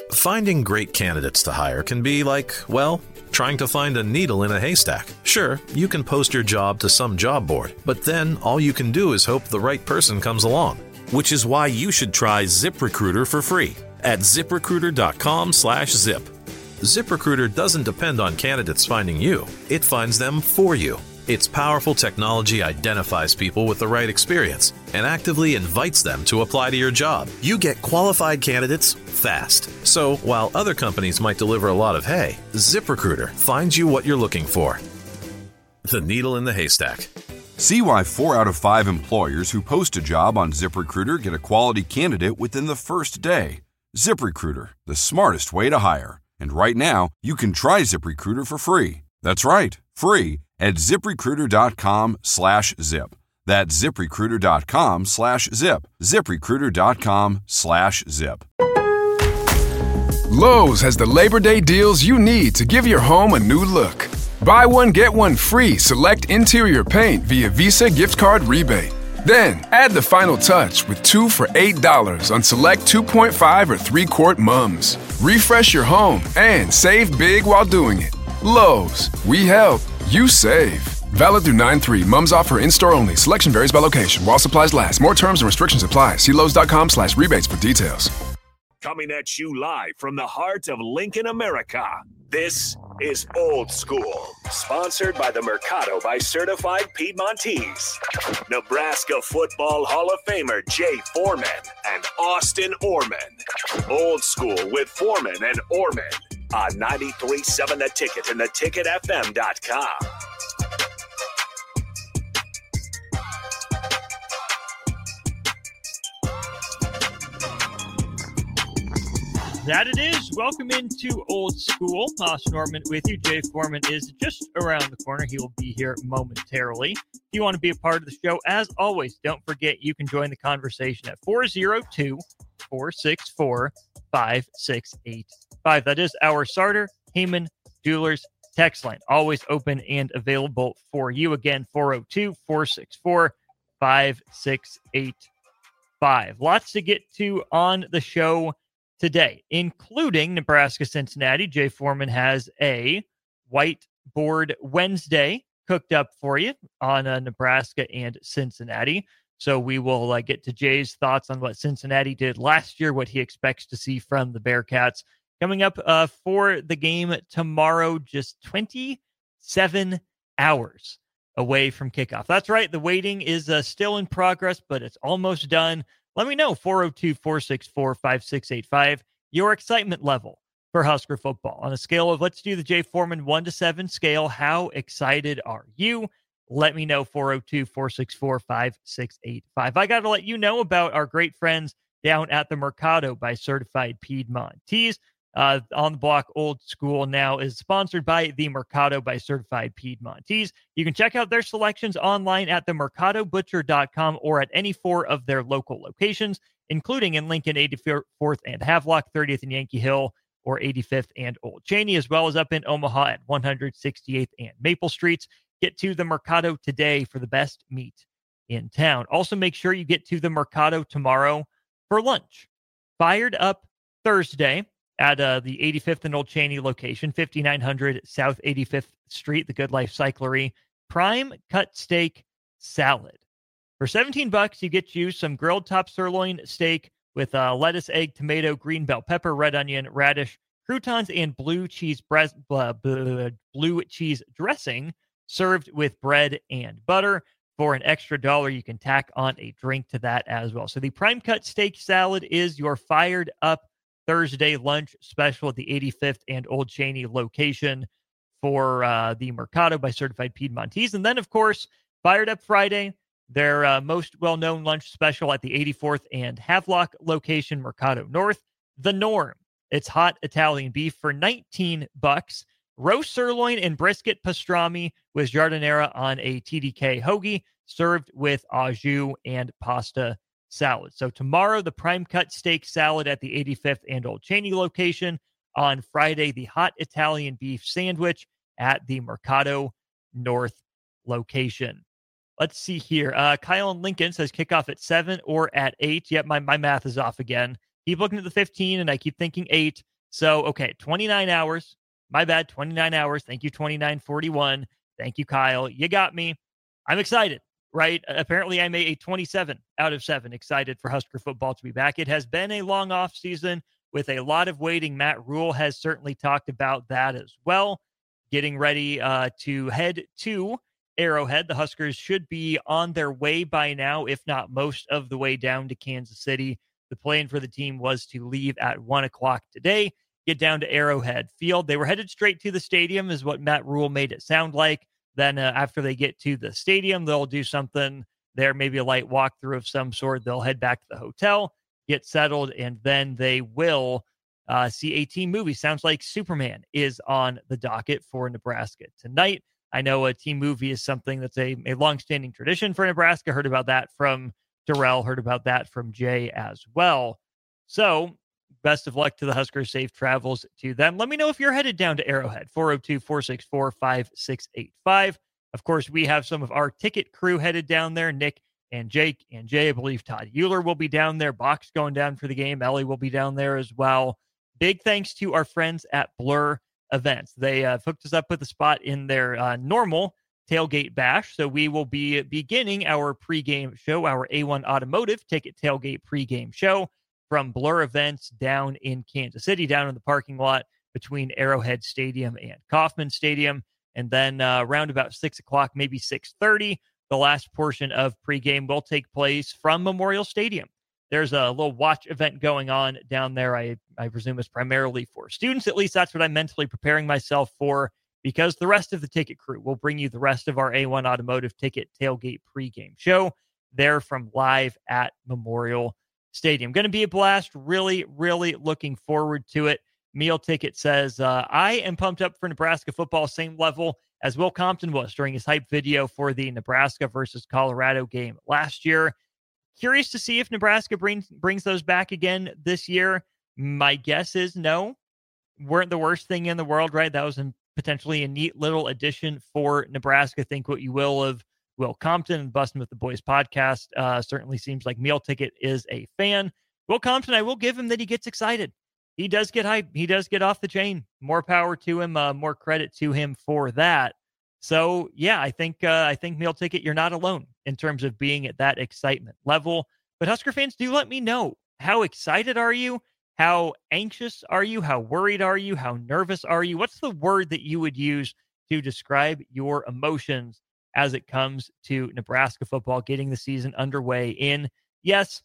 Finding great candidates to hire can be like, well, trying to find a needle in a haystack. Sure, you can post your job to some job board, but then all you can do is hope the right person comes along. Which is why you should try ZipRecruiter for free at ZipRecruiter.com/zip. ZipRecruiter doesn't depend on candidates finding you. It finds them for you. Its powerful technology identifies people with the right experience and actively invites them to apply to your job. You get qualified candidates fast. So while other companies might deliver a lot of hay, ZipRecruiter finds you what you're looking for. The needle in the haystack. See why 4 out of 5 employers who post a job on ZipRecruiter get a quality candidate within the first day. ZipRecruiter, the smartest way to hire. And right now, you can try ZipRecruiter for free. That's right, free at ZipRecruiter.com/zip. That's ZipRecruiter.com/zip. ZipRecruiter.com/zip. Lowe's has the Labor Day deals you need to give your home a new look. Buy one, get one free select interior paint via Visa gift card rebate. Then, add the final touch with 2 for $8 on select 2.5 or 3-quart mums. Refresh your home and save big while doing it. Lowe's, we help, you save. Valid through 9/3. Mums offer in-store only. Selection varies by location. While supplies last. More terms and restrictions apply. See Lowes.com/rebates for details. Coming at you live from the heart of Lincoln, America. This is Old School, sponsored by the Mercado by Certified Piedmontese. Nebraska Football Hall of Famer Jay Foreman and Austin Orman. Old School with Foreman and Orman on 93.7 The Ticket and theticketfm.com. That it is. Welcome into Old School. Austin Orman with you. Jay Foreman is just around the corner. He will be here momentarily. If you want to be a part of the show, as always, don't forget you can join the conversation at 402-464-5685. That is our Sartor Heyman Jewelers text line. Always open and available for you. Again, 402-464-5685. Lots to get to on the show today, including Nebraska-Cincinnati. Jay Foreman has a Whiteboard Wednesday cooked up for you on Nebraska and Cincinnati. So we will get to Jay's thoughts on what Cincinnati did last year, what he expects to see from the Bearcats. Coming up for the game tomorrow, just 27 hours away from kickoff. That's right. The waiting is still in progress, but it's almost done. Let me know, 402-464-5685, your excitement level for Husker football. On a scale of, let's do the Jay Foreman 1 to 7 scale, how excited are you? Let me know, 402-464-5685. I got to let you know about our great friends down at the Mercado by Certified Piedmontese. On the Block Old School now is sponsored by the Mercado by Certified Piedmontese. You can check out their selections online at themercadobutcher.com or at any 4 of their local locations, including in Lincoln, 84th and Havelock, 30th and Yankee Hill, or 85th and Old Cheney, as well as up in Omaha at 168th and Maple Streets. Get to the Mercado today for the best meat in town. Also, make sure you get to the Mercado tomorrow for lunch. Fired Up Thursday at the 85th and Old Cheney location, 5900 South 85th Street, the Good Life Cyclery. Prime cut steak salad. For $17, you get you some grilled top sirloin steak with lettuce, egg, tomato, green bell pepper, red onion, radish, croutons, and blue cheese dressing, served with bread and butter. For an extra $1, you can tack on a drink to that as well. So the Prime Cut Steak Salad is your Fired Up Thursday lunch special at the 85th and Old Cheney location for the Mercado by Certified Piedmontese. And then, of course, Fired Up Friday, their most well-known lunch special at the 84th and Havelock location, Mercado North, The Norm. It's hot Italian beef for $19. Roast sirloin and brisket pastrami with giardiniera on a TDK hoagie, served with au jus and pasta salad. So tomorrow, the Prime Cut Steak Salad at the 85th and Old Cheney location. On Friday, the hot Italian beef sandwich at the Mercado North location. Let's see here. Kyle in Lincoln says kickoff at 7 or at 8. Yep, my math is off again. Keep looking at the 15, and I keep thinking 8. So, okay, 29 hours. My bad, 29 hours. Thank you, 2941. Thank you, Kyle. You got me. I'm excited, right? Apparently, I'm a 27 out of 7 excited for Husker football to be back. It has been a long off season with a lot of waiting. Matt Rule has certainly talked about that as well. Getting ready to head to Arrowhead. The Huskers should be on their way by now, if not most of the way down to Kansas City. The plan for the team was to leave at 1 o'clock today, get down to Arrowhead Field. They were headed straight to the stadium, is what Matt Rule made it sound like. Then after they get to the stadium, they'll do something there, maybe a light walkthrough of some sort. They'll head back to the hotel, get settled, and then they will see a team movie. Sounds like Superman is on the docket for Nebraska tonight. I know a team movie is something that's a longstanding tradition for Nebraska. Heard about that from Darrell, heard about that from Jay as well. So best of luck to the Huskers. Safe travels to them. Let me know if you're headed down to Arrowhead, 402-464-5685. Of course, we have some of our ticket crew headed down there, Nick and Jake and Jay. I believe Todd Euler will be down there. Box going down for the game. Ellie will be down there as well. Big thanks to our friends at Blur Events. They hooked us up with a spot in their normal tailgate bash. So we will be beginning our pregame show, our A1 Automotive Ticket Tailgate pregame show from Blur Events down in Kansas City, down in the parking lot between Arrowhead Stadium and Kauffman Stadium. And then around about 6 o'clock, maybe 6:30, the last portion of pregame will take place from Memorial Stadium. There's a little watch event going on down there. I presume it's primarily for students. At least that's what I'm mentally preparing myself for, because the rest of the ticket crew will bring you the rest of our A1 Automotive Ticket Tailgate pregame show there from live at Memorial Stadium. Going to be a blast. Really, really looking forward to it. Meal Ticket says, I am pumped up for Nebraska football, same level as Will Compton was during his hype video for the Nebraska versus Colorado game last year. Curious to see if Nebraska brings those back again this year. My guess is no. Weren't the worst thing in the world, right? That was potentially a neat little addition for Nebraska. Think what you will of Will Compton and Bustin' with the Boys podcast. Certainly seems like Meal Ticket is a fan. Will Compton, I will give him that he gets excited. He does get hype. He does get off the chain. More power to him. More credit to him for that. So, yeah, I think Meal Ticket, you're not alone in terms of being at that excitement level. But Husker fans, do let me know. How excited are you? How anxious are you? How worried are you? How nervous are you? What's the word that you would use to describe your emotions as it comes to Nebraska football getting the season underway in, yes,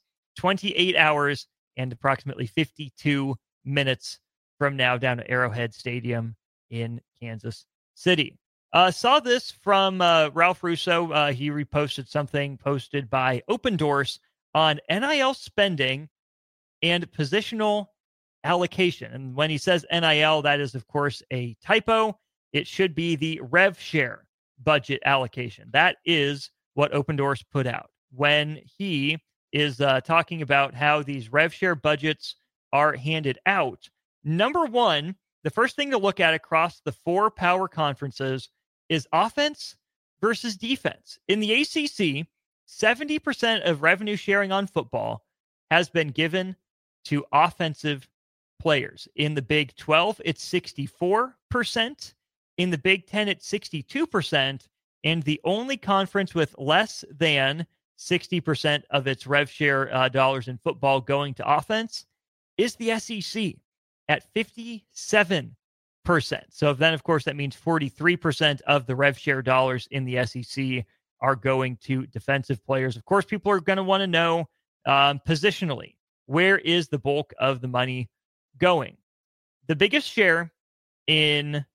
28 hours and approximately 52 minutes from now down at Arrowhead Stadium in Kansas City. Saw this from Ralph Russo. He reposted something posted by Open Doors on NIL spending and positional allocation. And when he says NIL, that is, of course, a typo. It should be the rev share budget allocation. That is what Open Doors put out when he is talking about how these rev share budgets are handed out. Number one, the first thing to look at across the 4 power conferences is offense versus defense. In the ACC, 70% of revenue sharing on football has been given to offensive players. In the Big 12, it's 64%. In the Big 10, it's 62%. And the only conference with less than 60% of its rev share dollars in football going to offense is the SEC at 57%. So then, of course, that means 43% of the rev share dollars in the SEC are going to defensive players. Of course, people are going to want to know positionally, where is the bulk of the money going? The biggest share in,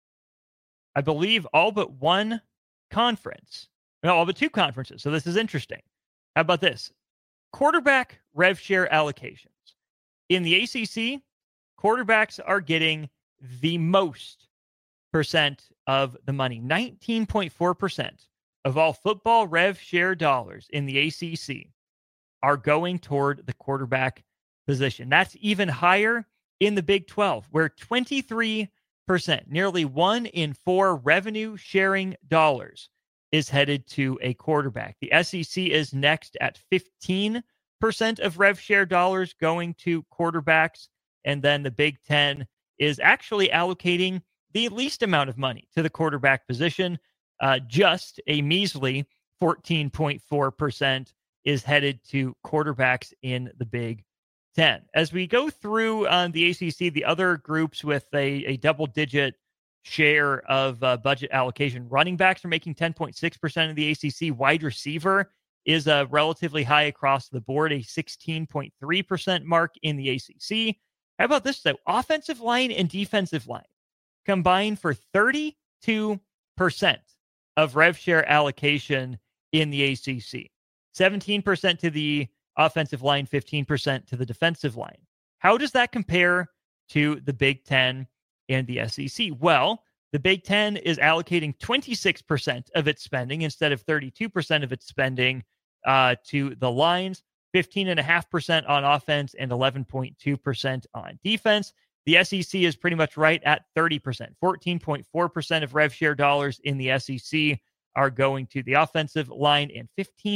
I believe, all but one conference. No, all but 2 conferences. So this is interesting. How about this? Quarterback rev share allocations. In the ACC, quarterbacks are getting the most percent of the money. 19.4% of all football rev share dollars in the ACC are going toward the quarterback position. That's even higher in the Big 12, where 23%, nearly 1 in 4 revenue sharing dollars is headed to a quarterback. The SEC is next at 15% of rev share dollars going to quarterbacks. And then the Big Ten is actually allocating the least amount of money to the quarterback position. Just a measly 14.4% is headed to quarterbacks in the Big Ten. As we go through the ACC, the other groups with a double-digit share of budget allocation, running backs are making 10.6% of the ACC. Wide receiver is relatively high across the board, a 16.3% mark in the ACC. How about this, though? Offensive line and defensive line combined for 32% of rev share allocation in the ACC. 17% to the offensive line, 15% to the defensive line. How does that compare to the Big Ten and the SEC? Well, the Big Ten is allocating 26% of its spending instead of 32% of its spending to the lines, 15.5% on offense and 11.2% on defense. The SEC is pretty much right at 30%. 14.4% of rev share dollars in the SEC are going to the offensive line, and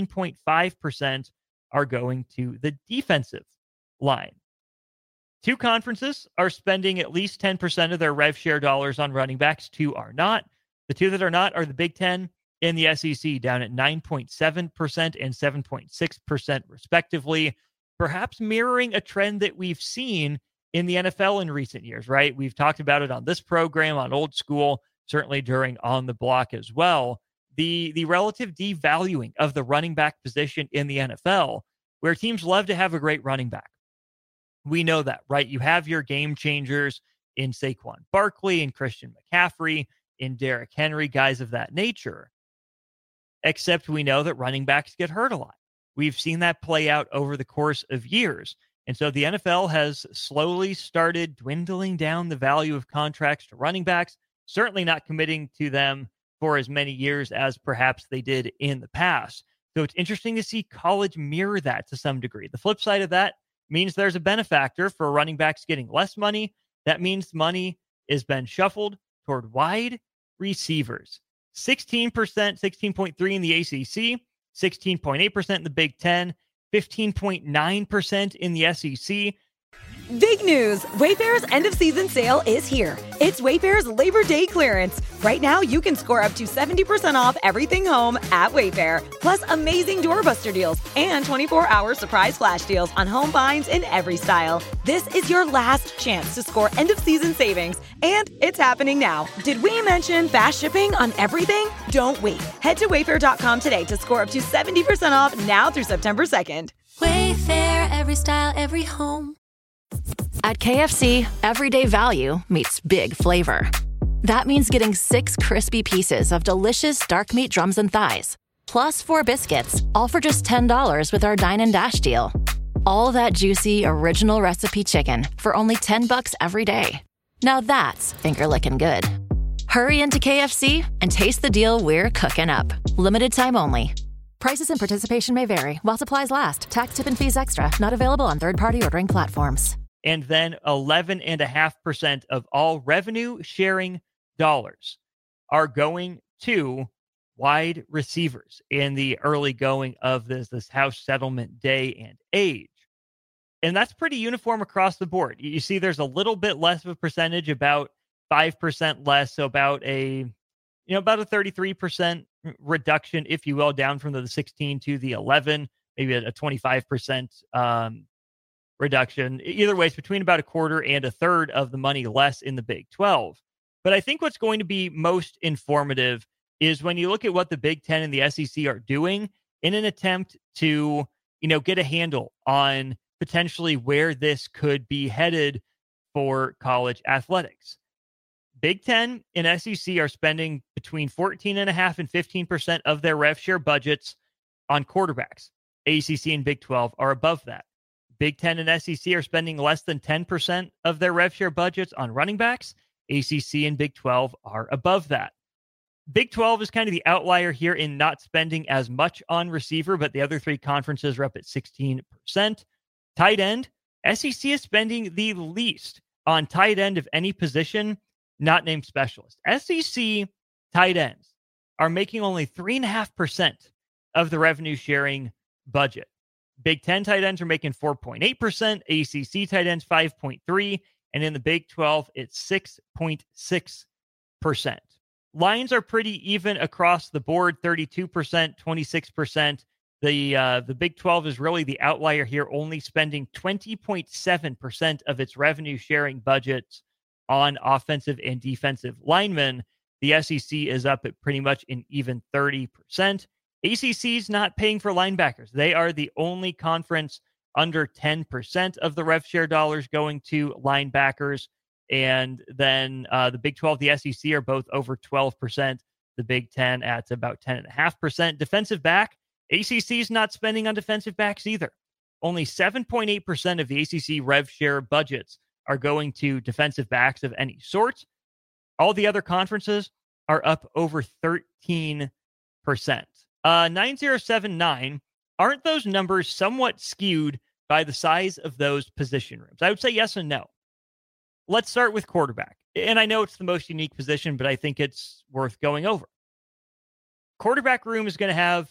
15.5% are going to the defensive line. Two conferences are spending at least 10% of their rev share dollars on running backs. Two are not. The two that are not are the Big Ten and the SEC, down at 9.7% and 7.6% respectively, perhaps mirroring a trend that we've seen in the NFL in recent years, right? We've talked about it on this program, on Old School, certainly during On the Block as well. The relative devaluing of the running back position in the NFL, where teams love to have a great running back. We know that, right? You have your game changers in Saquon Barkley and Christian McCaffrey, in Derrick Henry, guys of that nature. Except we know that running backs get hurt a lot. We've seen that play out over the course of years. And so the NFL has slowly started dwindling down the value of contracts to running backs, certainly not committing to them for as many years as perhaps they did in the past. So it's interesting to see college mirror that to some degree. The flip side of that means there's a benefactor for running backs getting less money. That means money has been shuffled toward wide receivers. 16%, 16.3% in the ACC, 16.8% in the Big Ten, 15.9% in the SEC. Big news! Wayfair's end-of-season sale is here. It's Wayfair's Labor Day clearance. Right now, you can score up to 70% off everything home at Wayfair. Plus, amazing doorbuster deals and 24-hour surprise flash deals on home finds in every style. This is your last chance to score end-of-season savings, and it's happening now. Did we mention fast shipping on everything? Don't wait. Head to Wayfair.com today to score up to 70% off now through September 2nd. Wayfair, every style, every home. At KFC, everyday value meets big flavor. That means getting 6 crispy pieces of delicious dark meat drums and thighs, plus 4 biscuits, all for just $10 with our Dine and Dash deal. All that juicy, original recipe chicken for only $10 every day. Now that's finger-licking good. Hurry into KFC and taste the deal we're cooking up. Limited time only. Prices and participation may vary while supplies last. Tax, tip, and fees extra. Not available on third-party ordering platforms. And then 11.5% of all revenue sharing dollars are going to wide receivers in the early going of this House settlement day and age. And that's pretty uniform across the board. You see there's a little bit less of a percentage, about 5% less, so about a 33% reduction, if you will, down from the 16 to the 11, maybe a 25% reduction. Either way, it's between about a quarter and a third of the money less in the Big 12. But I think what's going to be most informative is when you look at what the Big 10 and the SEC are doing in an attempt to, get a handle on potentially where this could be headed for college athletics. Big 10 and SEC are spending between 14.5% and 15% of their rev share budgets on quarterbacks. ACC and Big 12 are above that. Big 10 and SEC are spending less than 10% of their rev share budgets on running backs. ACC and Big 12 are above that. Big 12 is kind of the outlier here in not spending as much on receiver, but the other three conferences are up at 16%. Tight end, SEC is spending the least on tight end of any position not named specialist. SEC tight ends are making only 3.5% of the revenue sharing budget. Big Ten tight ends are making 4.8%, ACC tight ends 5.3%, and in the Big 12, it's 6.6%. Lines are pretty even across the board, 32%, 26%. The Big 12 is really the outlier here, only spending 20.7% of its revenue sharing budgets on offensive and defensive linemen. The SEC is up at pretty much an even 30%. ACC's not paying for linebackers. They are the only conference under 10% of the rev share dollars going to linebackers. And then the Big 12, the SEC are both over 12%. The Big 10 at about 10.5%. Defensive back, ACC's not spending on defensive backs either. Only 7.8% of the ACC rev share budgets are going to defensive backs of any sort. All the other conferences are up over 13%. 9079, aren't those numbers somewhat skewed by the size of those position rooms? I would say yes and no. Let's start with quarterback. And I know it's the most unique position, but I think it's worth going over. Quarterback room is going to have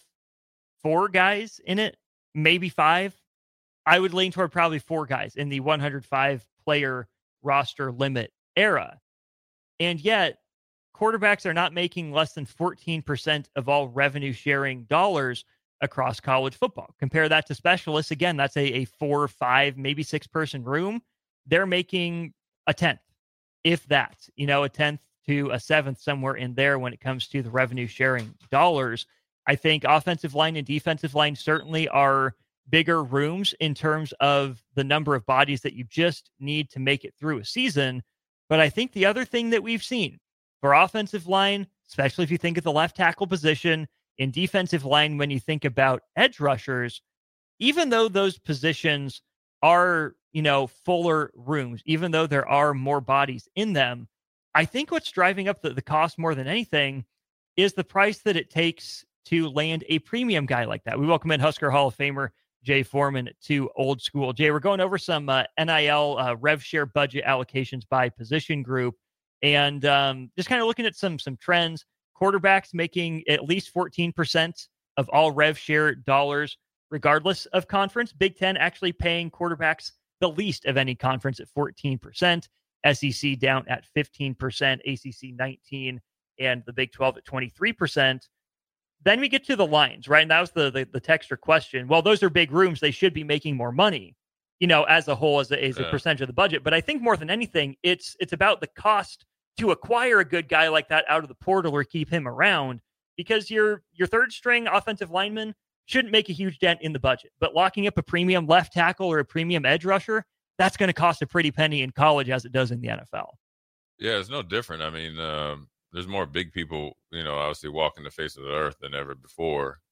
4 guys in it, maybe 5. I would lean toward probably 4 guys in the 105 player roster limit era. And yet, quarterbacks are not making less than 14% of all revenue sharing dollars across college football. Compare that to specialists. Again, that's a 4 or 5, maybe 6 person room. They're making a 10th, if that, a 10th to a 7th, somewhere in there when it comes to the revenue sharing dollars. I think offensive line and defensive line certainly are bigger rooms in terms of the number of bodies that you just need to make it through a season. But I think the other thing that we've seen for offensive line, especially if you think of the left tackle position, in defensive line, when you think about edge rushers, even though those positions are, fuller rooms, even though there are more bodies in them, I think what's driving up the cost more than anything is the price that it takes to land a premium guy like that. We welcome in Husker Hall of Famer Jay Foreman to Old School. Jay, we're going over some NIL rev share budget allocations by position group, and just kind of looking at some trends. Quarterbacks making at least 14% of all rev share dollars, regardless of conference. Big Ten actually paying quarterbacks the least of any conference at 14%. SEC down at 15%, ACC 19%, and the Big 12 at 23%. Then we get to the lines, right? And that was the texter question. Well, those are big rooms. They should be making more money, as a whole, as a percentage of the budget. But I think more than anything, it's about the cost to acquire a good guy like that out of the portal or keep him around, because your third string offensive lineman shouldn't make a huge dent in the budget. But locking up a premium left tackle or a premium edge rusher, that's going to cost a pretty penny in college as it does in the NFL. Yeah, it's no different. I mean, there's more big people, obviously walking the face of the earth than ever before.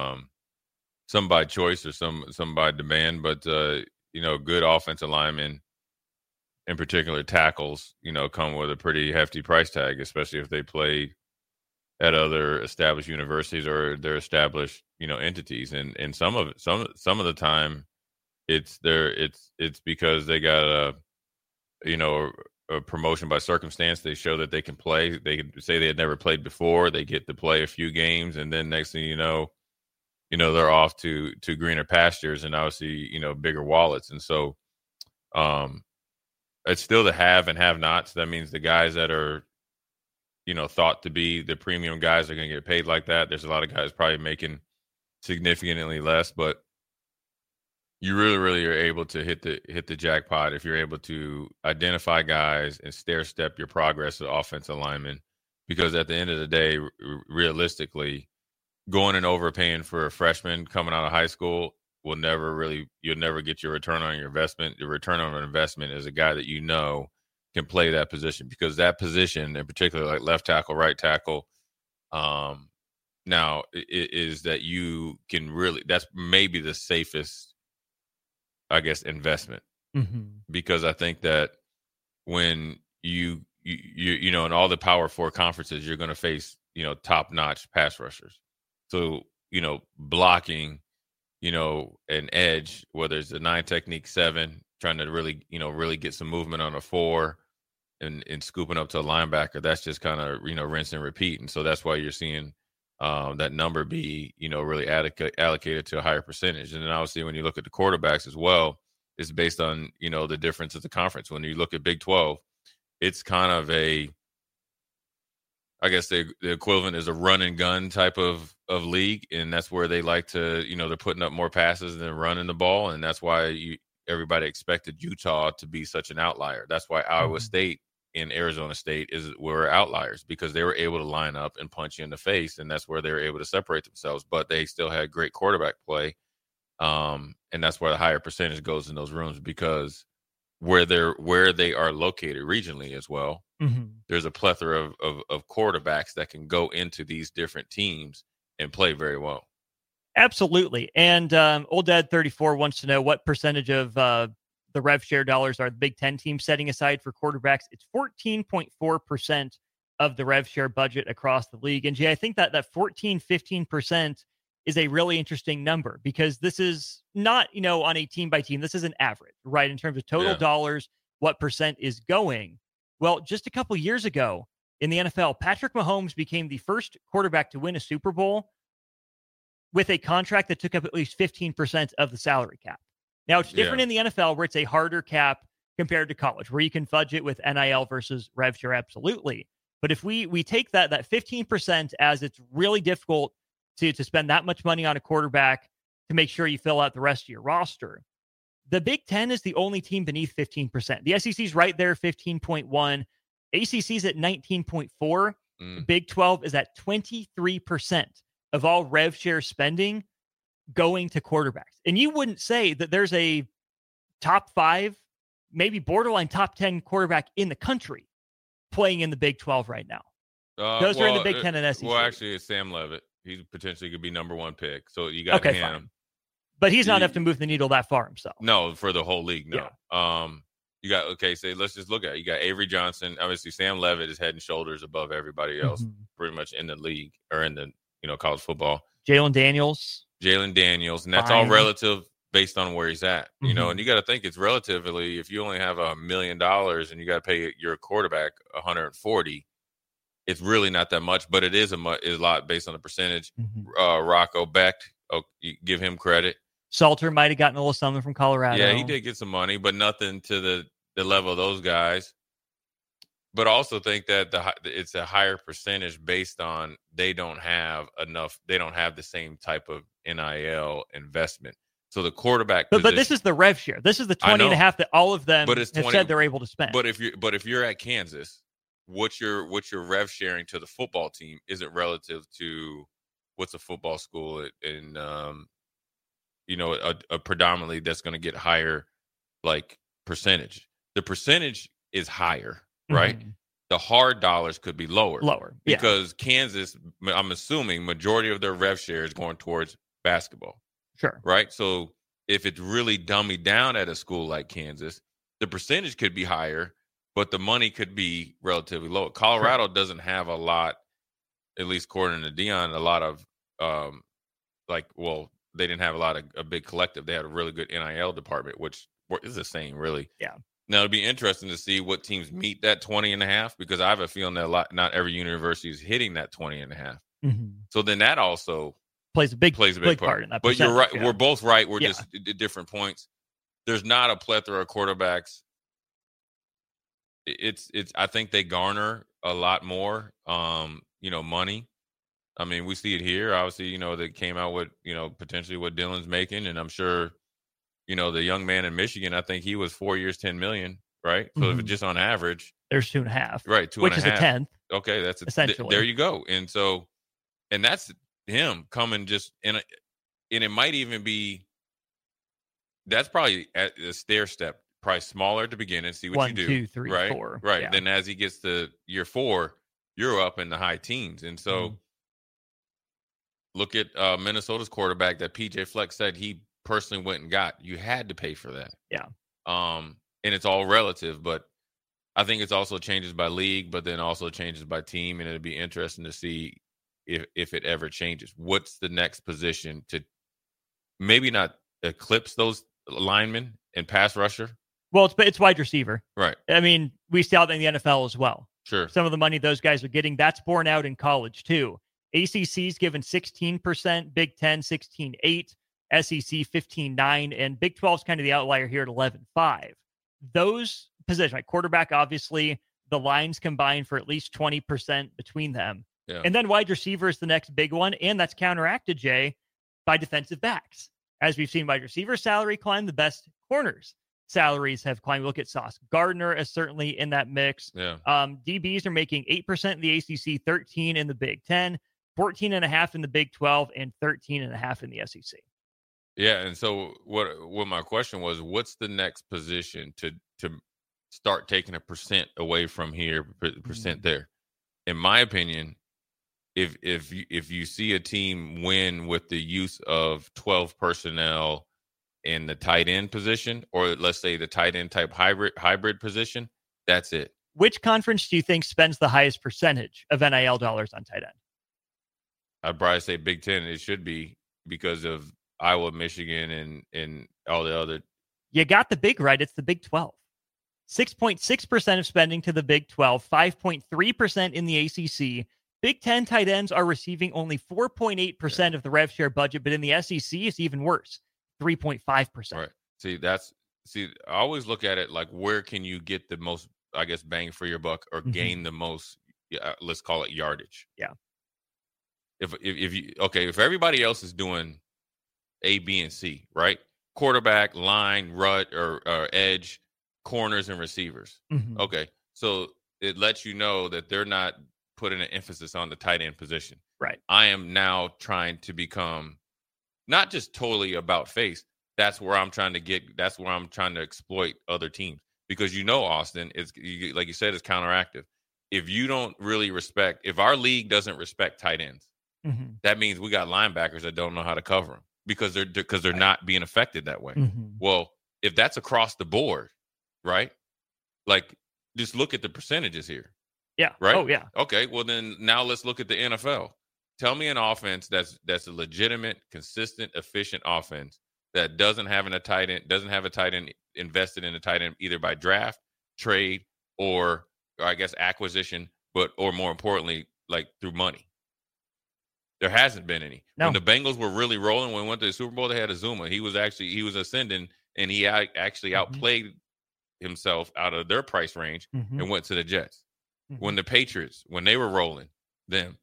Some by choice or some by demand, but good offensive linemen, in particular tackles, come with a pretty hefty price tag, especially if they play at other established universities or their established, entities. And some of the time it's because they got a promotion by circumstance. They show that they can play. They can say they had never played before. They get to play a few games, and then next thing you know, they're off to greener pastures and obviously, bigger wallets. And so it's still the have and have nots. That means the guys that are, thought to be the premium guys are going to get paid like that. There's a lot of guys probably making significantly less, but you really are able to hit the jackpot if you're able to identify guys and stair step your progress as offensive lineman. Because at the end of the day, realistically, going and overpaying for a freshman coming out of high school you'll never get your return on your investment. Your return on investment is a guy that can play that position, because that position in particular, like left tackle, right tackle, now is that you can really, that's maybe the safest, I guess, investment. Mm-hmm. Because I think that when you in all the Power 4 conferences, you're going to face, top-notch pass rushers. So, blocking, an edge, whether it's a 9 technique 7, trying to really get some movement on a 4 and scooping up to a linebacker, that's just kind of, rinse and repeat. And so that's why you're seeing, that number be, really allocated to a higher percentage. And then obviously when you look at the quarterbacks as well, it's based on, the difference of the conference. When you look at Big 12, it's kind of I guess the equivalent is a run and gun type of league. And that's where they like to, they're putting up more passes than running the ball. And that's why everybody expected Utah to be such an outlier. That's why Iowa State and Arizona State were outliers, because they were able to line up and punch you in the face. And that's where they were able to separate themselves, but they still had great quarterback play. And that's where the higher percentage goes in those rooms, because where they are located regionally as well, there's a plethora of quarterbacks that can go into these different teams and play very well. Absolutely. And Old Dad 34 wants to know what percentage of the rev share dollars are the Big Ten teams setting aside for quarterbacks. It's 14.4% of the rev share budget across the league. And Jay, I think that 15% is a really interesting number, because this is not, on a team by team. This is an average, right? In terms of total dollars, what percent is going. Well, just a couple years ago in the NFL, Patrick Mahomes became the first quarterback to win a Super Bowl with a contract that took up at least 15% of the salary cap. Now, it's different in the NFL, where it's a harder cap compared to college, where you can fudge it with NIL versus rev share, absolutely. But if we take that 15% as it's really difficult to spend that much money on a quarterback to make sure you fill out the rest of your roster, the Big Ten is the only team beneath 15%. The SEC's right there, 15.1. ACC's at 19.4. Big 12 is at 23% of all rev share spending going to quarterbacks. And you wouldn't say that there's a top 5, maybe borderline top 10 quarterback in the country playing in the Big 12 right now. Those are in the Big 10 and SEC. Well, actually, it's Sam Leavitt. He potentially could be number 1 pick. So you got him. Fine. But he's not enough to move the needle that far himself. No, for the whole league, no. Yeah. You got, let's just look at it. You got Avery Johnson. Obviously, Sam Leavitt is head and shoulders above everybody else, pretty much in the league or in the, college football. Jalen Daniels. And that's all relative based on where he's at, and you got to think it's relatively, if you only have $1 million and you got to pay your quarterback $140, it's really not that much, but it is a lot based on the percentage. Rocco Becht, you give him credit. Salter might have gotten a little something from Colorado. Yeah, he did get some money, but nothing to the level of those guys. But also think that it's a higher percentage based on they don't have the same type of NIL investment. So the quarterback but this is the rev share. This is the 20.5 that all of them have said they're able to spend. But if you're at Kansas, what you're rev sharing to the football team isn't relative to what's a football school in a predominantly that's going to get higher like percentage. The percentage is higher, right? The hard dollars could be lower because Kansas, I'm assuming majority of their rev share is going towards basketball. Sure. Right. So if it's really dummied down at a school like Kansas, the percentage could be higher, but the money could be relatively low. Colorado doesn't have a lot, at least according to Dion, a lot of they didn't have a big collective. They had a really good NIL department, which is the same, really. Yeah. Now it'd be interesting to see what teams meet that 20.5, because I have a feeling that not every university is hitting that 20.5. So then that also plays a big part in that. But you're right. Yeah. We're both right. We're just at different points. There's not a plethora of quarterbacks. It's. I think they garner a lot more, money. I mean, we see it here. Obviously, they came out with, potentially what Dylan's making, and I'm sure, the young man in Michigan, I think he was 4 years, $10 million, right? So if it's just on average, there's 2.5, right? 2.5, which is a 10th. Okay, that's essentially there you go. And so, and that's him coming just in, and it might even be. That's probably at a stair step, probably smaller to begin and see what 1, you do. 2, 3, right? 4. Right. Yeah. Then as he gets to year 4, you're up in the high teens, and so. Look at Minnesota's quarterback that PJ Fleck said he personally went and got. You had to pay for that. Yeah. And it's all relative, but I think it's also changes by league, but then also changes by team, and it'd be interesting to see if it ever changes. What's the next position to maybe not eclipse those linemen and pass rusher? Well, it's wide receiver. Right. I mean, we see out in the NFL as well. Sure. Some of the money those guys are getting, that's borne out in college too. ACC's given 16%, Big Ten 16.8%, SEC 15.9%, and Big 12's kind of the outlier here at 11.5%. Those positions, like quarterback, obviously, the lines combined for at least 20% between them. Yeah. And then wide receiver is the next big one, and that's counteracted, Jay, by defensive backs. As we've seen wide receiver salary climb, the best corners salaries have climbed. Look at Sauce Gardner as certainly in that mix. Yeah. DBs are making 8% in the ACC, 13% in the Big Ten, 14.5% in the Big 12, and 13.5% in the SEC. Yeah, and so what my question was, what's the next position to start taking a percent away from here, percent there? In my opinion, if you see a team win with the use of 12 personnel in the tight end position, or let's say the tight end type hybrid position, that's it. Which conference do you think spends the highest percentage of NIL dollars on tight end? I'd probably say Big Ten. It should be because of Iowa, Michigan, and all the other. You got the big right. It's the Big 12. 6.6% of spending to the Big 12, 5.3% in the ACC. Big Ten tight ends are receiving only 4.8% of the rev share budget, but in the SEC, it's even worse, 3.5%. Right. See, I always look at it like, where can you get the most, I guess, bang for your buck, or gain the most, let's call it yardage. Yeah. If everybody else is doing A, B, and C, right? Quarterback, line, rut, or edge, corners, and receivers. Mm-hmm. Okay. So it lets you know that they're not putting an emphasis on the tight end position. Right. I am now trying to become not just totally about face. That's where I'm trying to get. That's where I'm trying to exploit other teams, because Austin, like you said, it's counteractive. If you don't really respect, if our league doesn't respect tight ends, that means we got linebackers that don't know how to cover them because they're not being affected that way. Well, if that's across the board, right? Like, just look at the percentages here. Yeah. Right. Oh, yeah. Okay. Well, then now let's look at the NFL. Tell me an offense that's a legitimate, consistent, efficient offense that doesn't have a tight end invested in a tight end either by draft, trade, or I guess acquisition, or more importantly, like through money. There hasn't been any. No. When the Bengals were really rolling, when we went to the Super Bowl, they had Azuma. He was ascending, and he actually outplayed himself out of their price range and went to the Jets. When the Patriots, when they were rolling, them,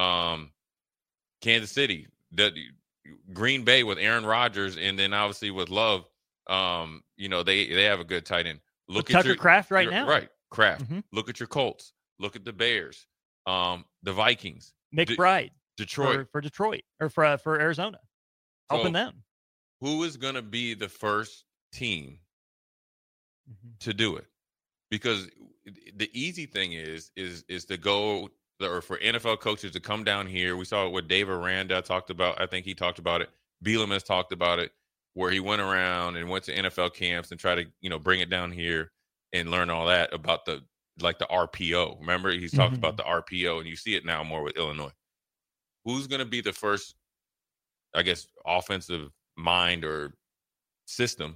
Kansas City, Green Bay with Aaron Rodgers, and then obviously with Love, they have a good tight end. Look at Tucker Kraft right now. Right, Kraft. Look at your Colts. Look at the Bears, the Vikings, McBride, Detroit for Detroit, or for Arizona, helping them. Who is going to be the first team to do it? Because the easy thing is to go, or for NFL coaches to come down here. We saw what Dave Aranda talked about. I think he talked about it. Bielema has talked about it, where he went around and went to NFL camps and tried to, bring it down here and learn all that about the RPO. Remember, he's talked about the RPO, and you see it now more with Illinois. Who's going to be the first, I guess, offensive mind or system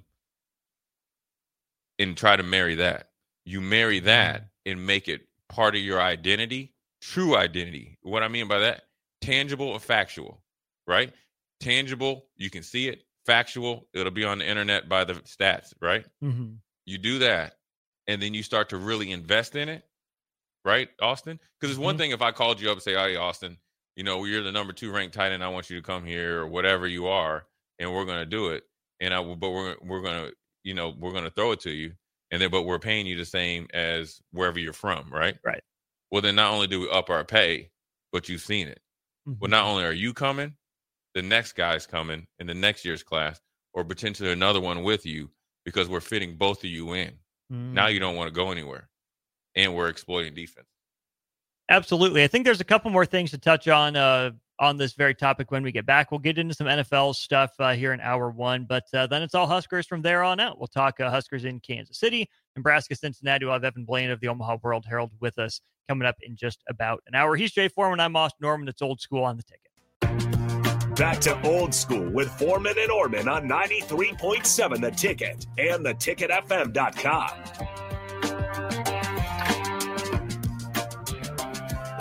and try to marry that? You marry that and make it part of your identity, true identity. What I mean by that, tangible and factual, right? Tangible, you can see it. Factual, it'll be on the internet by the stats, right? You do that, and then you start to really invest in it, right, Austin? Because it's one thing if I called you up and say, "Hey, Austin, you're the number 2 ranked tight end. I want you to come here," or whatever you are, and we're going to do it. But we're going to throw it to you. But we're paying you the same as wherever you're from, right? Right. Well, then not only do we up our pay, but you've seen it. Well, not only are you coming, the next guy's coming in the next year's class, or potentially another one with you, because we're fitting both of you in. Now you don't want to go anywhere, and we're exploiting defense. Absolutely. I think there's a couple more things to touch on this very topic when we get back. We'll get into some NFL stuff here in hour 1, but then it's all Huskers from there on out. We'll talk Huskers in Kansas City, Nebraska, Cincinnati. We'll have Evan Blaine of the Omaha World Herald with us coming up in just about an hour. He's Jay Foreman. I'm Austin Norman. It's Old School on the Ticket. Back to Old School with Foreman and Orman on 93.7 The Ticket and theticketfm.com.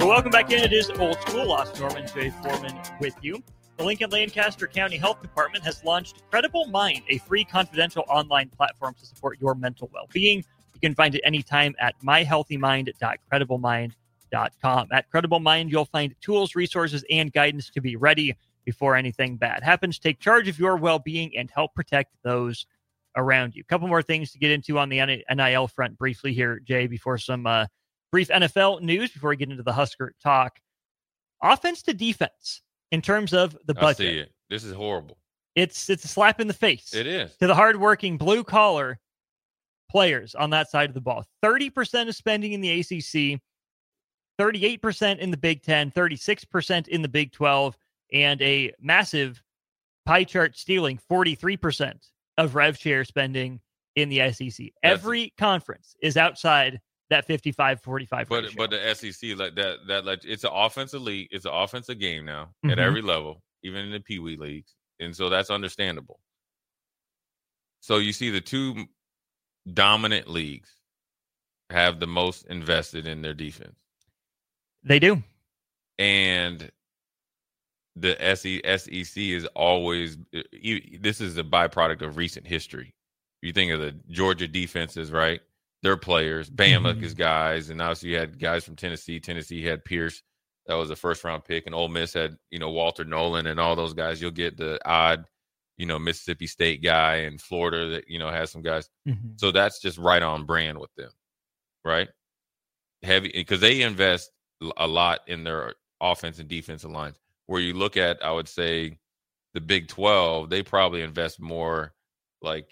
Well, welcome back in. It is Old School. Lost Norman, Jay Foreman with you. The Lincoln Lancaster County Health Department has launched Credible Mind, a free confidential online platform to support your mental well-being. You can find it anytime at myhealthymind.crediblemindcom. At Credible Mind, you'll find tools, resources, and guidance to be ready before anything bad happens. Take charge of your well-being and help protect those around you. A couple more things to get into on the NIL front briefly here, Jay, before some brief NFL news, before we get into the Husker talk. Offense to defense in terms of the budget. I see it. This is horrible. It's a slap in the face. It is. To the hardworking blue-collar players on that side of the ball. 30% of spending in the ACC, 38% in the Big Ten, 36% in the Big 12, and a massive pie chart stealing 43% of rev share spending in the SEC. Every conference is outside that 55-45 ratio. But the SEC, like that it's an offensive league. It's an offensive game now at every level, even in the Pee Wee leagues. And so that's understandable. So you see the two dominant leagues have the most invested in their defense. They do. And the SEC is always, this is a byproduct of recent history. You think of the Georgia defenses, right? Their players, Bama is guys, and obviously you had guys from Tennessee. Tennessee had Pierce, that was a first-round pick, and Ole Miss had, Walter Nolan and all those guys. You'll get the odd, Mississippi State guy, and Florida that, has some guys. So that's just right on brand with them, right? Heavy, because they invest a lot in their offense and defensive lines. Where you look at, I would say, the Big 12, they probably invest more like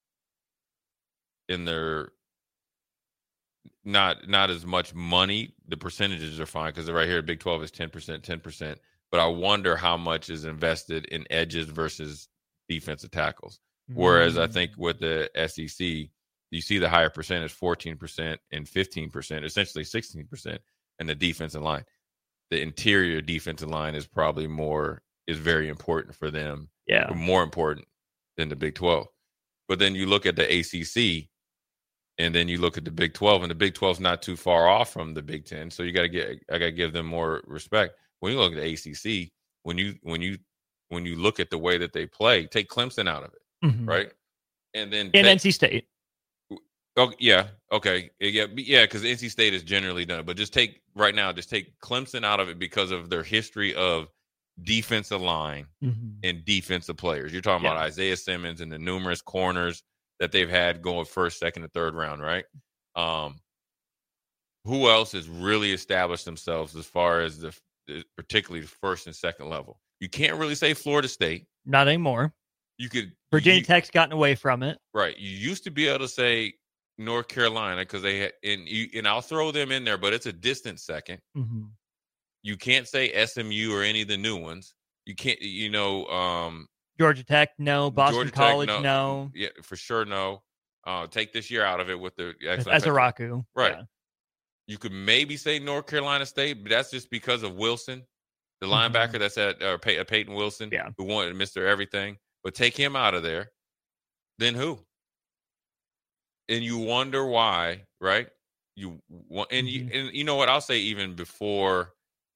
in their not as much money. The percentages are fine because right here, Big 12 is 10%. But I wonder how much is invested in edges versus defensive tackles. Whereas I think with the SEC, you see the higher percentage, 14% and 15%, essentially 16%, in the defensive line. The interior defensive line is probably very important for them. Yeah. More important than the Big 12. But then you look at the ACC and then you look at the Big 12, and the Big 12 is not too far off from the Big 10. So I got to give them more respect. When you look at the ACC, when you look at the way that they play, take Clemson out of it, right? And then NC State. Oh yeah, okay, yeah, because NC State is generally done. But just take Clemson out of it because of their history of defensive line and defensive players. You're talking about Isaiah Simmons and the numerous corners that they've had going first, second, and third round, right? Who else has really established themselves as far as particularly the first and second level? You can't really say Florida State. Not anymore. You could. Virginia Tech's gotten away from it. Right. You used to be able to say North Carolina because they had, and I'll throw them in there, but it's a distant second. You can't say SMU or any of the new ones. You can't, Georgia Tech, no. Boston College, no. Yeah, for sure, no. Take this year out of it with the Azaraku. Right. Yeah. You could maybe say North Carolina State, but that's just because of Wilson, the linebacker that's at Peyton Wilson, who wanted Mr. Everything. But take him out of there, then who? And you wonder why, right? You know what? I'll say even before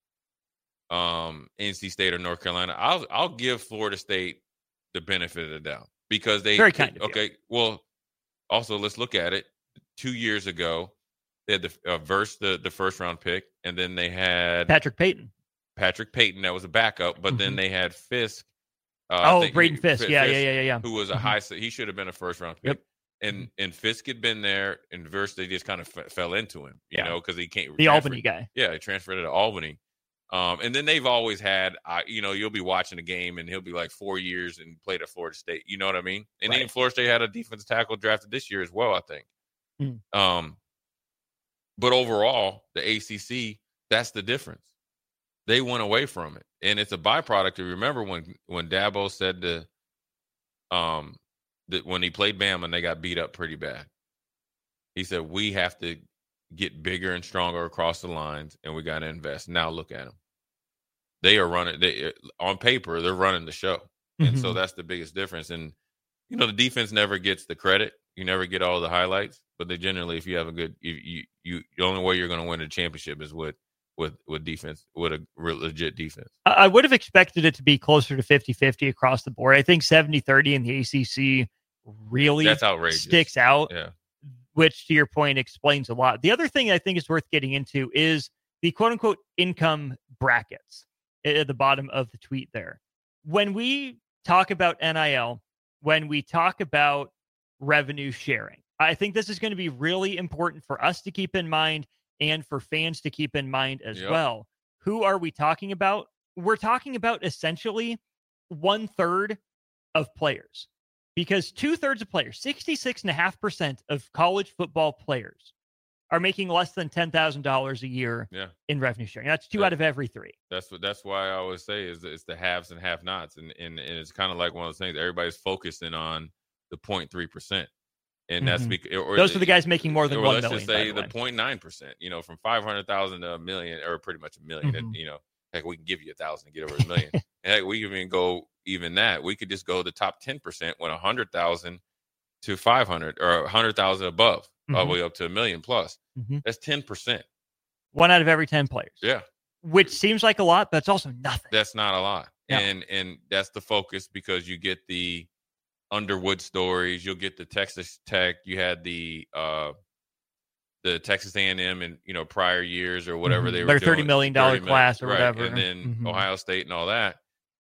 NC State or North Carolina, I'll give Florida State the benefit of the doubt because they very kind of okay. Well, also let's look at it. 2 years ago, they had the first round pick, and then they had Patrick Payton. That was a backup, but then they had Fisk. Braden Fisk. Yeah. Who was a high? He should have been a first round pick. Yep. And Fisk had been there, and they just kind of fell into him, because he can't. The Albany guy. Yeah, he transferred to Albany. And then they've always had, you'll be watching a game and he'll be like 4 years and played at Florida State. You know what I mean? And even Florida State had a defensive tackle drafted this year as well, I think. But overall, the ACC, that's the difference. They went away from it. And it's a byproduct. You remember when Dabo said that when he played Bama and they got beat up pretty bad, he said, we have to get bigger and stronger across the lines, and we got to invest. Now look at them. They are running. On paper, they're running the show. And so that's the biggest difference. And, the defense never gets the credit. You never get all the highlights. But they generally, if you have a good – the only way you're going to win a championship is with with defense, with a legit defense. I would have expected it to be closer to 50-50 across the board. I think 70-30 in the ACC really That's outrageous. Sticks out, yeah. Which, to your point, explains a lot. The other thing I think is worth getting into is the quote-unquote income brackets at the bottom of the tweet there. When we talk about NIL, when we talk about revenue sharing, I think this is going to be really important for us to keep in mind and for fans to keep in mind as well. Who are we talking about? We're talking about essentially 1/3 of players, because 2/3 of players, 66.5% of college football players are making less than $10,000 a year in revenue sharing. That's 2 out of every 3. That's why I always say is it's the haves and have-nots, and it's kind of like one of those things. Everybody's focusing on the 0.3%. And that's because those are the guys making more than $1 million. Let's just say the 0.9%, from 500,000 to $1 million, or pretty much $1 million. And, heck, we can give you 1,000 to get over $1 million. Heck, we can even go even that. We could just go the top 10% when 100,000 to 500, or 100,000 above, all the way up to $1 million plus. That's 10%. 1 out of every 10 players. Yeah, which seems like a lot, but it's also nothing. That's not a lot, no. And that's the focus, because you get the Underwood stories, you'll get the Texas Tech, you had the Texas A&M in prior years or whatever they were their $30 million class or right. whatever, and then Ohio State and all that.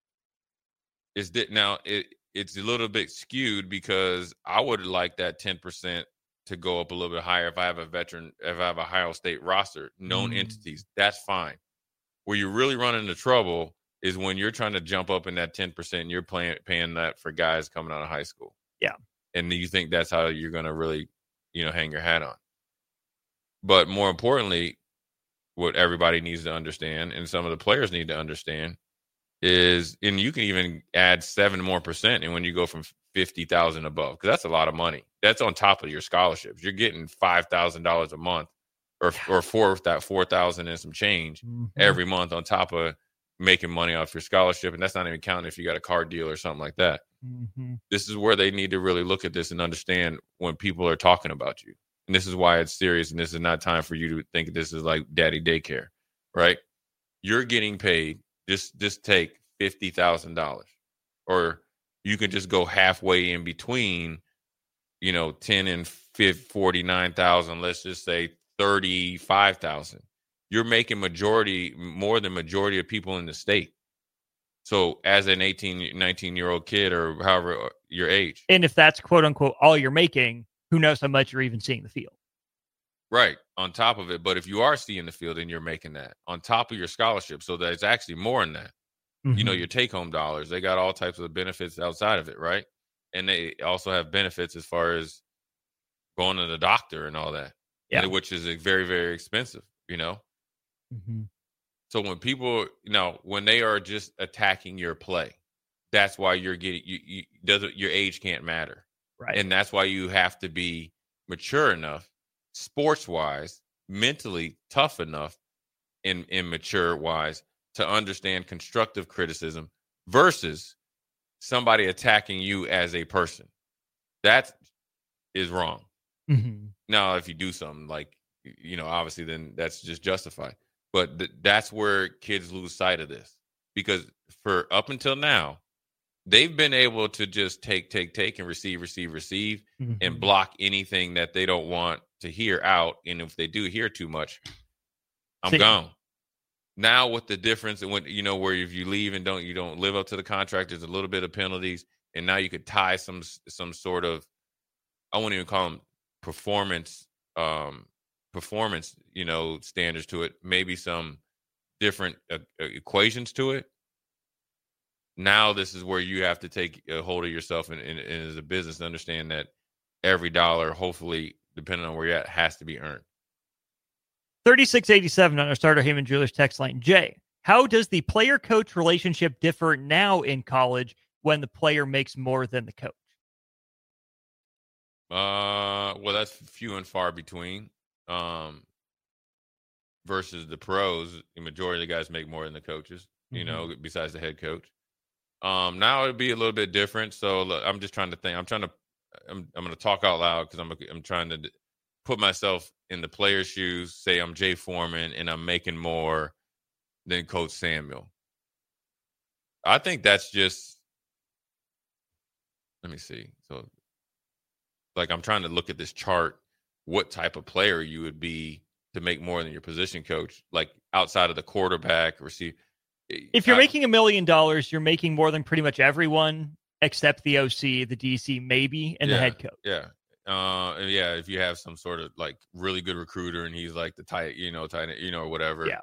It's a little bit skewed, because I would like that 10% to go up a little bit higher if I have a Ohio State roster, known entities. That's fine. Where you really run into trouble is when you're trying to jump up in that 10% and you're paying that for guys coming out of high school. Yeah. And you think that's how you're going to really, hang your hat on. But more importantly, what everybody needs to understand, and some of the players need to understand, is, and you can even add 7% more, and when you go from 50,000 above, because that's a lot of money. That's on top of your scholarships. You're getting $5,000 a month, or 4,000 and some change every month on top of making money off your scholarship. And that's not even counting if you got a car deal or something like that. This is where they need to really look at this and understand when people are talking about you. And this is why it's serious. And this is not time for you to think this is like daddy daycare, right? You're getting paid. Just take $50,000, or you can just go halfway in between, 10 and 49,000. Let's just say 35,000. You're making more than majority of people in the state. So as an 18, 19-year-old kid, or however your age. And if that's quote unquote all you're making, who knows how much you're even seeing the field. Right. On top of it. But if you are seeing the field and you're making that on top of your scholarship, so that it's actually more than that, your take home dollars, they got all types of benefits outside of it. Right. And they also have benefits as far as going to the doctor and all that, which is very, very expensive, So when people, when they are just attacking your play, that's why you're getting, your age can't matter. Right. And that's why you have to be mature enough, sports wise, mentally tough enough, and mature wise to understand constructive criticism versus somebody attacking you as a person. That is wrong. Now, if you do something like, obviously then that's just justified. But that's where kids lose sight of this, because for up until now, they've been able to just take and receive, and block anything that they don't want to hear out. And if they do hear too much, I'm gone. Now with the difference, and when where if you leave and you don't live up to the contract, there's a little bit of penalties, and now you could tie some sort of, I won't even call them performance standards to it, maybe some different equations to it. Now this is where you have to take a hold of yourself and as a business to understand that every dollar, hopefully, depending on where you're at, has to be earned. 3687 on our Starter Heyman Jewelers text line. Jay, how does the player-coach relationship differ now in college when the player makes more than the coach? Well, that's few and far between. Versus the pros, the majority of the guys make more than the coaches, besides the head coach. Now it'd be a little bit different. So look, I'm just trying to think. I'm going to talk out loud because I'm trying to put myself in the player's shoes, say I'm Jay Foreman and I'm making more than Coach Samuel. I think that's just, let me see. So, like, I'm trying to look at this chart, what type of player you would be to make more than your position coach, like outside of the quarterback, receiver. If you're making $1 million, you're making more than pretty much everyone except the OC, the DC, maybe, and the head coach. Yeah. If you have some sort of like really good recruiter and he's like the tight end, or whatever. Yeah.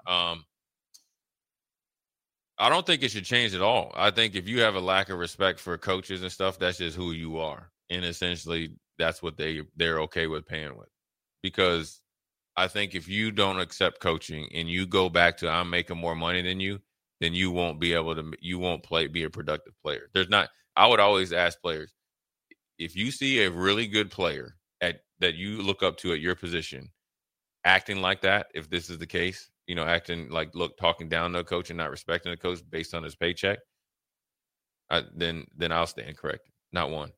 I don't think it should change at all. I think if you have a lack of respect for coaches and stuff, that's just who you are. And essentially that's what they're okay with paying with. Because I think if you don't accept coaching and you go back to I'm making more money than you, then you won't be a productive player. I would always ask players, if you see a really good player that you look up to at your position acting like that, if this is the case, acting like talking down to a coach and not respecting the coach based on his paycheck, then I'll stand corrected. Not one.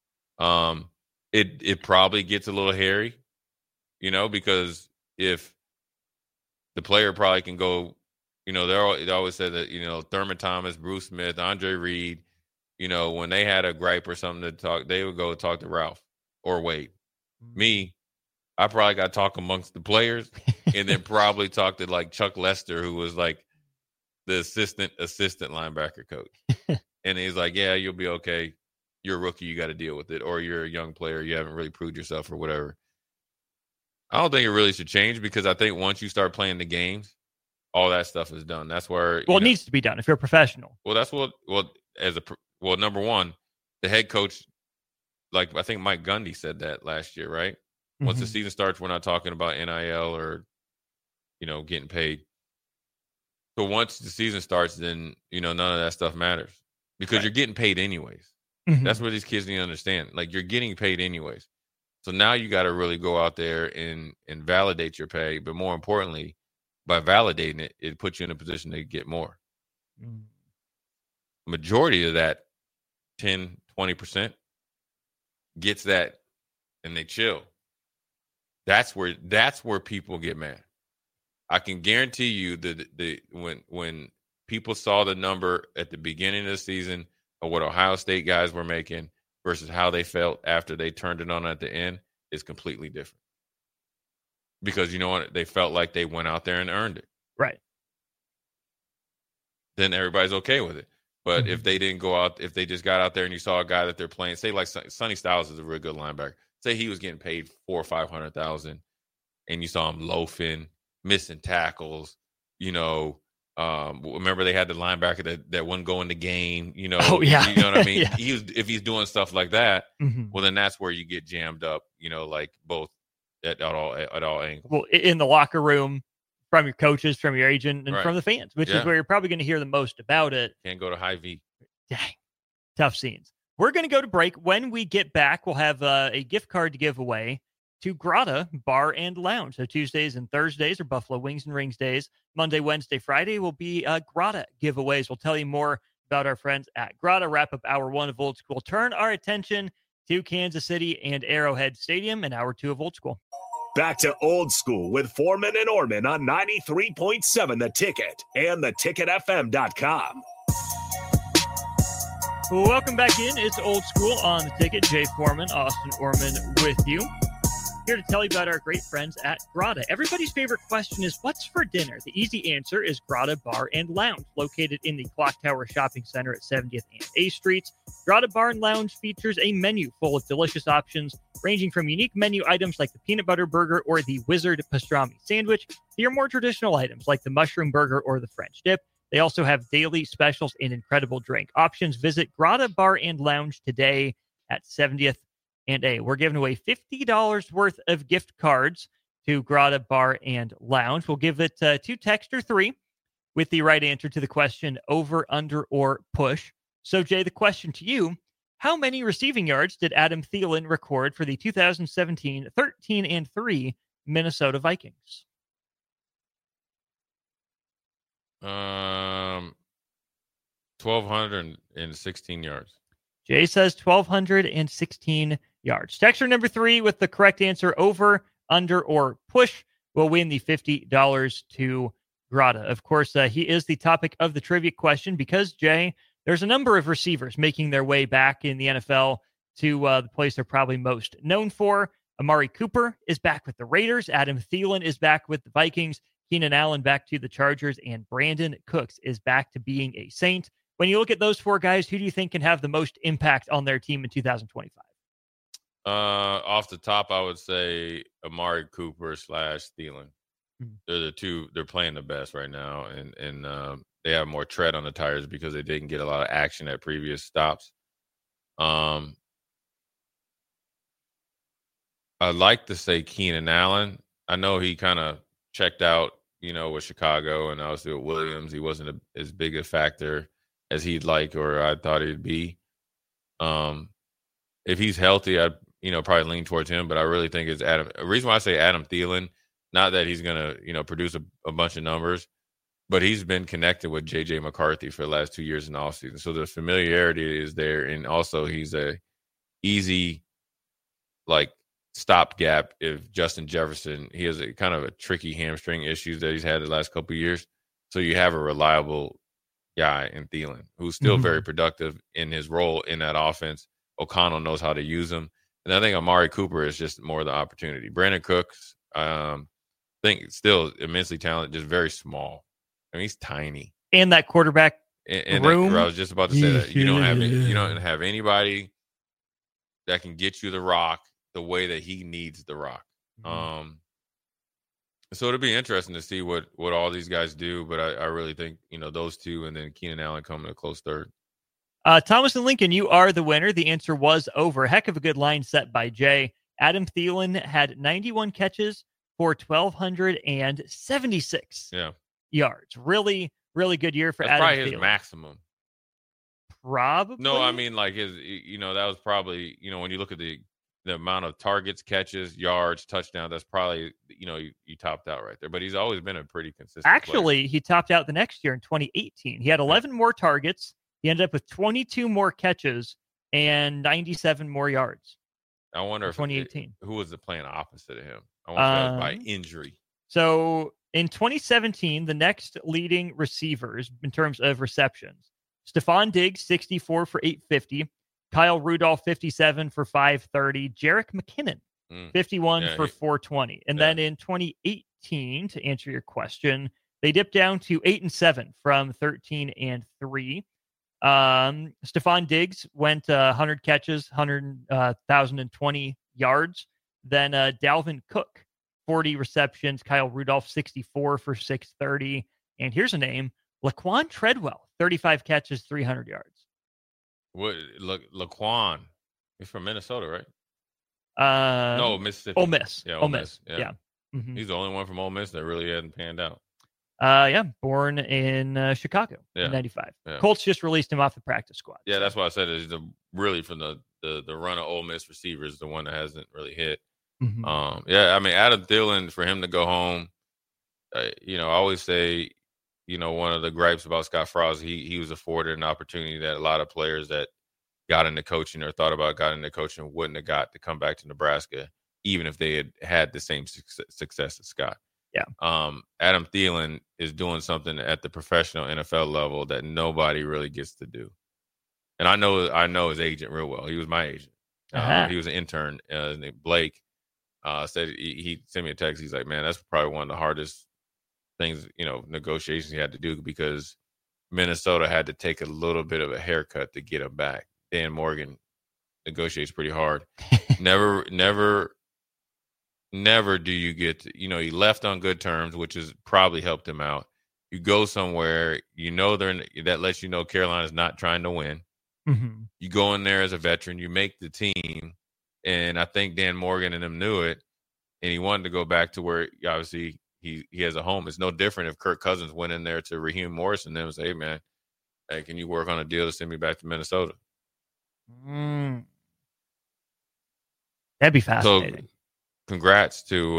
It probably gets a little hairy, because if the player probably can go, they always said that, Thurman Thomas, Bruce Smith, Andre Reed, when they had a gripe or something to talk, they would go talk to Ralph or Wade. Me, I probably got to talk amongst the players and then probably talk to like Chuck Lester, who was like the assistant linebacker coach. And he's like, yeah, you'll be okay. You're a rookie. You got to deal with it. Or you're a young player. You haven't really proved yourself or whatever. I don't think it really should change because I think once you start playing the games, all that stuff is done. That's where it needs to be done if you're a professional. Well, number one, the head coach, like I think Mike Gundy said that last year, right? Mm-hmm. Once the season starts, we're not talking about NIL or getting paid. So once the season starts, then none of that stuff matters because you're getting paid anyways. Mm-hmm. That's what these kids need to understand. Like you're getting paid anyways. So now you got to really go out there and validate your pay. But more importantly, by validating it, it puts you in a position to get more. Mm. Majority of that 10, 20% gets that and they chill. That's where people get mad. I can guarantee you that when people saw the number at the beginning of the season of what Ohio State guys were making versus how they felt after they turned it on at the end is completely different. Because you know what? They felt like they went out there and earned it. Right. Then everybody's okay with it. But if they didn't go out, if they just got out there and you saw a guy that they're playing, say like Sonny Styles is a real good linebacker. Say he was getting paid $400,000 or $500,000, and you saw him loafing, missing tackles. Remember they had the linebacker that wouldn't go in the game. Oh yeah, you know what I mean. Yeah. If he's doing stuff like that, well then that's where you get jammed up. Like both at all angles. Well, in the locker room. From your coaches, from your agent, and from the fans, which is where you're probably going to hear the most about it. Can't go to Hy-Vee. Dang. Tough scenes. We're going to go to break. When we get back, we'll have a gift card to give away to Grotto Bar and Lounge. So Tuesdays and Thursdays are Buffalo Wings and Rings days. Monday, Wednesday, Friday will be Grotto giveaways. We'll tell you more about our friends at Grotto. Wrap up hour one of Old School. Turn our attention to Kansas City and Arrowhead Stadium in hour two of Old School. Back to Old School with Foreman and Orman on 93.7 The Ticket and theticketfm.com. Welcome back in. It's Old School on The Ticket. Jay Foreman, Austin Orman with you. Here to tell you about our great friends at Grotto. Everybody's favorite question is, what's for dinner? The easy answer is Grotto Bar and Lounge, located in the Clock Tower Shopping Center at 70th and A Streets. Grotto Bar and Lounge features a menu full of delicious options, ranging from unique menu items like the peanut butter burger or the Wizard pastrami sandwich to your more traditional items like the mushroom burger or the French dip. They also have daily specials and incredible drink options. Visit Grotto Bar and Lounge today at 70th and A. We're giving away $50 worth of gift cards to Grotto Bar and Lounge. We'll give it to text or 3 with the right answer to the question over, under, or push. So, Jay, the question to you, how many receiving yards did Adam Thielen record for the 2017 13-3 Minnesota Vikings? 1,216 yards. Jay says 1,216 yards. Texture number 3 with the correct answer over, under, or push will win the $50 to Grata. Of course, he is the topic of the trivia question because, Jay, there's a number of receivers making their way back in the NFL to the place they're probably most known for. Amari Cooper is back with the Raiders. Adam Thielen is back with the Vikings. Keenan Allen back to the Chargers. And Brandon Cooks is back to being a Saint. When you look at those four guys, who do you think can have the most impact on their team in 2025? Off the top, I would say Amari Cooper / Thielen. They're the two. They're playing the best right now, and they have more tread on the tires because they didn't get a lot of action at previous stops. I'd like to say Keenan Allen. I know he kind of checked out, with Chicago, and obviously with Williams, he wasn't as big a factor as he'd like or I thought he'd be. If he's healthy, I'd probably lean towards him, but I really think it's Adam. The reason why I say Adam Thielen, not that he's going to, produce a bunch of numbers, but he's been connected with J.J. McCarthy for the last 2 years in the offseason. So the familiarity is there. And also he's a easy, stopgap if Justin Jefferson, he has a kind of a tricky hamstring issues that he's had the last couple of years. So you have a reliable guy in Thielen who's still very productive in his role in that offense. O'Connell knows how to use him. And I think Amari Cooper is just more the opportunity. Brandon Cooks, I think still immensely talented, just very small. I mean, he's tiny. And that quarterback room. I was just about to say that. You don't have anybody that can get you the rock the way that he needs the rock. So it'll be interesting to see what all these guys do, but I really think, those two and then Keenan Allen coming a close third. Thomas and Lincoln, you are the winner. The answer was over. Heck of a good line set by Jay. Adam Thielen had 91 catches for 1,276 yards. Really, really good year for Adam Thielen. Probably his maximum. Probably. No, I mean, his, that was probably, when you look at the amount of targets, catches, yards, touchdowns, that's probably, you topped out right there. But he's always been a pretty consistent player. He topped out the next year in 2018. He had 11 more targets. He ended up with 22 more catches and 97 more yards. I wonder if 2018. Who was playing opposite of him? I wonder if that was by injury. So in 2017, the next leading receivers in terms of receptions, Stephon Diggs, 64 for 850. Kyle Rudolph, 57 for 530. Jerick McKinnon, 51 for 420. And then in 2018, to answer your question, they dipped down to 8-7 from 13-3. Stephon Diggs went 100 catches, 1,020 yards. Then Dalvin Cook, 40 receptions. Kyle Rudolph, 64 for 630. And here's a name, Laquan Treadwell, 35 catches, 300 yards. What? Laquan, he's from Minnesota, right? No, Mississippi. Ole Miss. Yeah, Ole Miss. Yeah. Mm-hmm. He's the only one from Ole Miss that really hadn't panned out. Born in Chicago in 95. Yeah. Colts just released him off the practice squad. Yeah, that's why I said it's really from the run of Ole Miss receivers, the one that hasn't really hit. Mm-hmm. I mean, Adam Thielen, for him to go home, I always say, one of the gripes about Scott Frost, he was afforded an opportunity that a lot of players that got into coaching or thought about got into coaching wouldn't have got to come back to Nebraska, even if they had the same success as Scott. Yeah. Adam Thielen is doing something at the professional NFL level that nobody really gets to do. And I know his agent real well. He was my agent. He was an intern. Named Blake said he sent me a text. He's like, man, that's probably one of the hardest things, negotiations he had to do because Minnesota had to take a little bit of a haircut to get him back. Dan Morgan negotiates pretty hard. Never do you get to, he left on good terms, which has probably helped him out. You go somewhere, that lets you know Carolina's not trying to win. Mm-hmm. You go in there as a veteran, you make the team, and I think Dan Morgan and him knew it, and he wanted to go back to where obviously he has a home. It's no different if Kirk Cousins went in there to Raheem Morrison and say, hey, man, can you work on a deal to send me back to Minnesota? That'd be fascinating. So, congrats to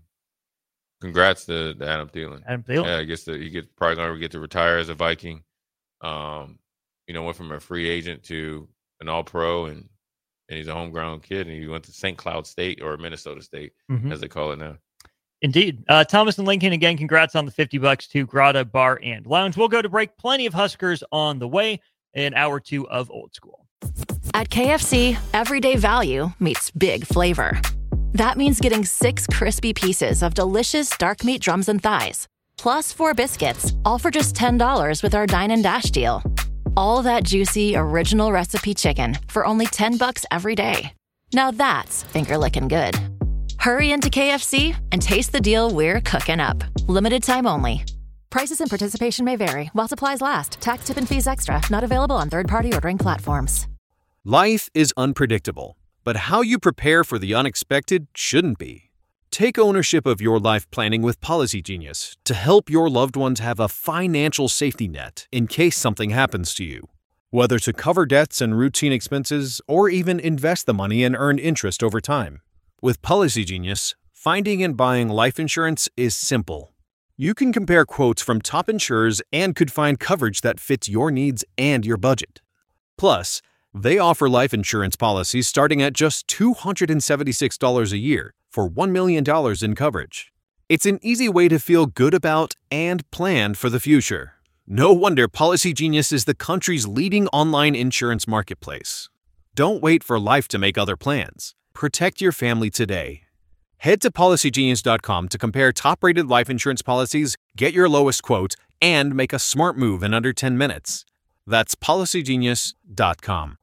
Adam Thielen. Adam Thielen. Yeah, I guess he probably going to get to retire as a Viking. Went from a free agent to an All-Pro, and and he's a homegrown kid, and he went to St. Cloud State or Minnesota State, as they call it now. Indeed. Thomas and Lincoln, again, congrats on the $50 to Grotto Bar and Lounge. We'll go to break. Plenty of Huskers on the way in hour 2 of Old School. At KFC, everyday value meets big flavor. That means getting 6 crispy pieces of delicious dark meat drums and thighs, plus 4 biscuits, all for just $10 with our Dine and Dash deal. All that juicy, original recipe chicken for only $10 every day. Now that's finger-licking good. Hurry into KFC and taste the deal we're cooking up. Limited time only. Prices and participation may vary while supplies last. Tax, tip, and fees extra. Not available on third-party ordering platforms. Life is unpredictable, but how you prepare for the unexpected shouldn't be. Take ownership of your life planning with Policy Genius to help your loved ones have a financial safety net in case something happens to you. Whether to cover debts and routine expenses or even invest the money and earn interest over time. With Policy Genius, finding and buying life insurance is simple. You can compare quotes from top insurers and could find coverage that fits your needs and your budget. Plus, they offer life insurance policies starting at just $276 a year for $1 million in coverage. It's an easy way to feel good about and plan for the future. No wonder Policy Genius is the country's leading online insurance marketplace. Don't wait for life to make other plans. Protect your family today. Head to PolicyGenius.com to compare top-rated life insurance policies, get your lowest quote, and make a smart move in under 10 minutes. That's PolicyGenius.com.